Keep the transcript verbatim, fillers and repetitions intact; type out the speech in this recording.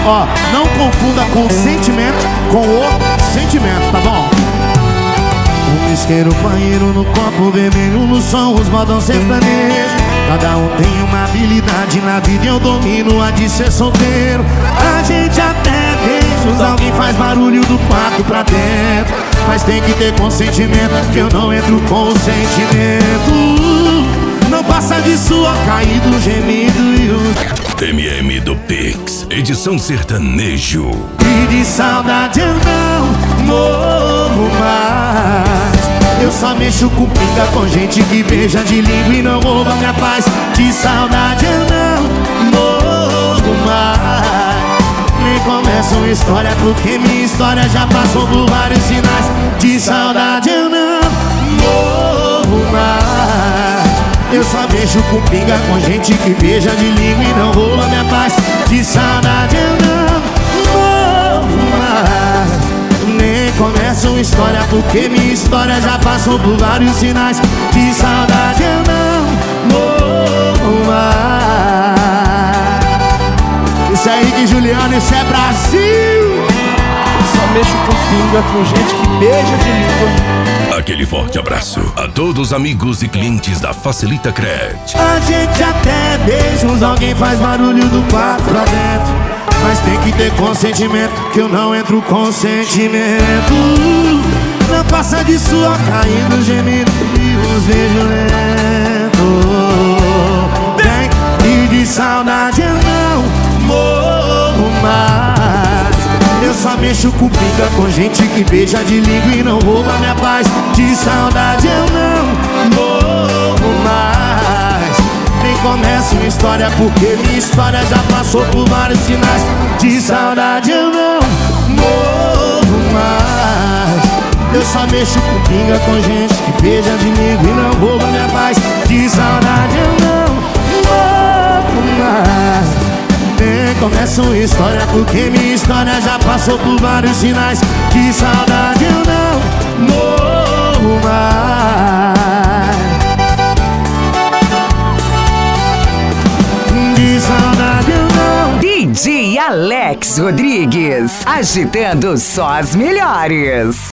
Ó, não confunda com o sentimento com o sentimento, tá bom? Um isqueiro, banheiro no copo vermelho, no som os modão sertanejo. Cada um tem uma habilidade na vida e eu domino a de ser solteiro. A gente até beijos, alguém faz barulho do quarto pra dentro, mas tem que ter consentimento, que eu não entro com sentimento. Não passa disso, ó, caído, gemido e o M M do Pix, edição sertanejo. E de saudade eu não morro mais. Eu só mexo com pinga com gente que beija de língua e não rouba minha paz. De saudade eu não morro mais. Nem começa uma história porque minha história já passou por vários sinais. De saudade eu não morro mais. Eu só mexo com pinga com gente que beija de língua e não rouba minha paz. De saudade eu não morro mais. Nem começa uma história porque minha história já passou por vários sinais. De saudade eu não morro mais. Isso é Henrique e Juliano, isso é Brasil. Só mexo com pinga com gente que beija de língua. Aquele forte abraço a todos os amigos e clientes da Facilita Cred. A gente até beijos, alguém faz barulho do quarto pra dentro, mas tem que ter consentimento, que eu não entro com sentimento. Não passa disso, ó, caindo, gemido e os beijos lentos. Vem, e de saudade eu não morro mais. Eu só mexo com pinga com gente que beija de língua e não rouba minha paz. De saudade eu não morro mais. Nem começa uma história porque minha história já passou por vários sinais. De saudade eu não morro mais. Eu só mexo com pinga com gente que beija de língua e não rouba minha paz. De saudade eu não morro mais. Nem começa uma história porque minha história já passou por vários sinais. De saudade eu não morro mais. De saudade eu não. D J Alex Rodrigues, agitando só as melhores.